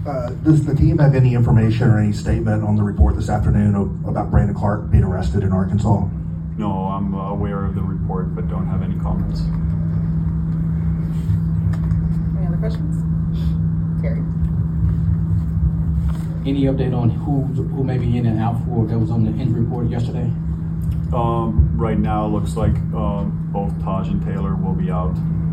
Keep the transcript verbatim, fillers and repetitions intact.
Uh, does the team have any information or any statement on the report this afternoon of, about Brandon Clark being arrested in Arkansas? No, I'm aware of the report, but don't have any comments. Any other questions? Carrie? Any update on who who may be in and out for that was on the injury report yesterday? Um, right now, it looks like um, both Taj and Taylor will be out.